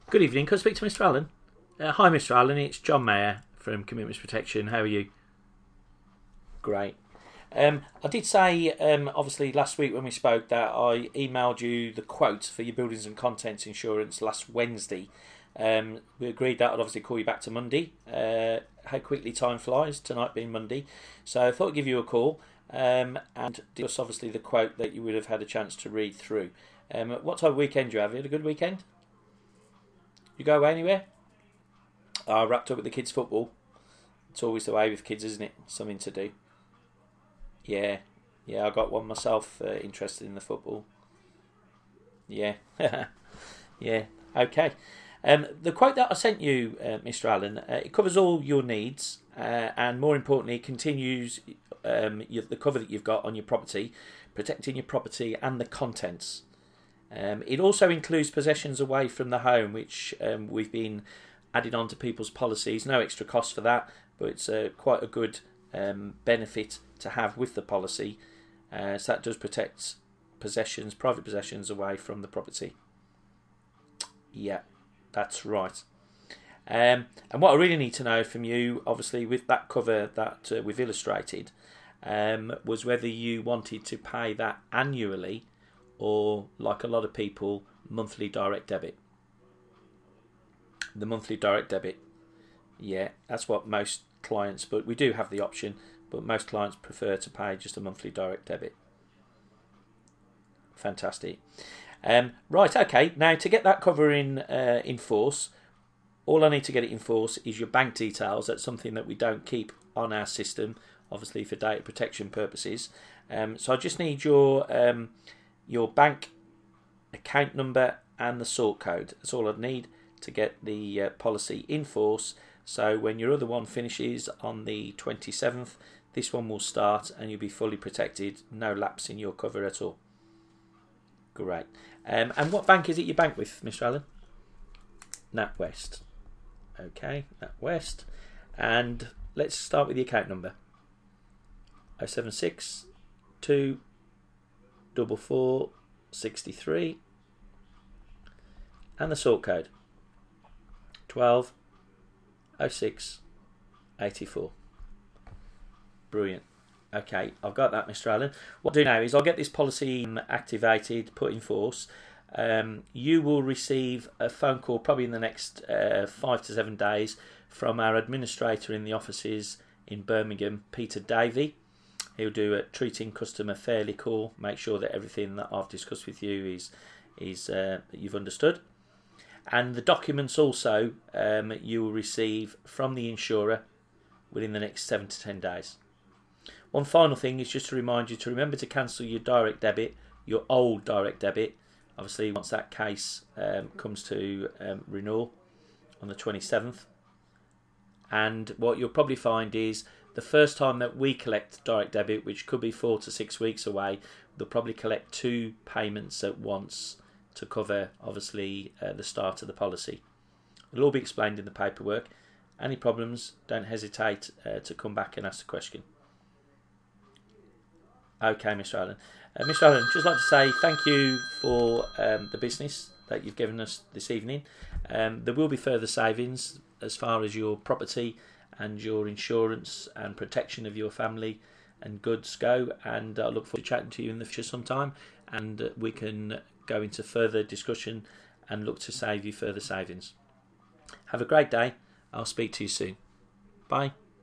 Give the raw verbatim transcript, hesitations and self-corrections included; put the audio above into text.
Good evening. Can I speak to Mister Allen? Uh, hi, Mister Allen. It's John Mayer from Commitments Protection. How are you? Great. Um, I did say, um, obviously, last week when we spoke that I emailed you the quote for your buildings and contents insurance last Wednesday. Um, we agreed that I'd obviously call you back to Monday. Uh, how quickly time flies, tonight being Monday. So I thought I'd give you a call um, and discuss, obviously, the quote that you would have had a chance to read through. Um, what type of weekend do you have? You had a good weekend? You go away anywhere? I wrapped up with the kids' football. It's always the way with kids, isn't it? Something to do. Yeah, yeah. I got one myself. Uh, interested in the football. Yeah, yeah. Okay. Um, the quote that I sent you, uh, Mister Allen, uh, it covers all your needs, uh, and more importantly, it continues um, your, the cover that you've got on your property, protecting your property and the contents. Um, it also includes possessions away from the home, which um, we've been added on to people's policies. No extra cost for that, but it's uh, quite a good um, benefit to have with the policy. Uh, so that does protect possessions, private possessions away from the property. Yeah, that's right. Um, and what I really need to know from you, obviously, with that cover that uh, we've illustrated, um, was whether you wanted to pay that annually or, like a lot of people, monthly direct debit. The monthly direct debit. Yeah, that's what most clients, but we do have the option, but most clients prefer to pay just a monthly direct debit. Fantastic. Um, right, okay. Now, to get that cover in, uh, in force, all I need to get it in force is your bank details. That's something that we don't keep on our system, obviously for data protection purposes. Um, so I just need your um, your bank account number and the sort code. That's all I need to get the uh, policy in force. So when your other one finishes on the twenty-seventh, this one will start and you'll be fully protected. No lapse in your cover at all. Great. Um, and what bank is it you bank with, Mister Allen? NatWest. Okay, NatWest. And let's start with the account number. oh seven six two four four six three. And the sort code. twelve oh six eighty-four. Brilliant. Okay, I've got that, Mister Allen. What I'll do now is I'll get this policy activated, put in force. Um, you will receive a phone call probably in the next uh, five to seven days from our administrator in the offices in Birmingham, Peter Davey. He'll do a treating customer fairly call, make sure that everything that I've discussed with you is is uh, you've understood. And the documents also um, you will receive from the insurer within the next seven to ten days. One final thing is just to remind you to remember to cancel your direct debit, your old direct debit. Obviously, once that case um, comes to um, renewal on the twenty-seventh. And what you'll probably find is the first time that we collect direct debit, which could be four to six weeks away, they'll probably collect two payments at once to cover, obviously, uh, the start of the policy. It'll all be explained in the paperwork. Any problems, don't hesitate uh, to come back and ask the question. Okay, Mister Allen. Uh, Mister Allen, just like to say thank you for um, the business that you've given us this evening. Um, there will be further savings as far as your property and your insurance and protection of your family and goods go, and I look forward to chatting to you in the future sometime, and uh, we can go into further discussion and look to save you further savings. Have a great day. I'll speak to you soon. Bye.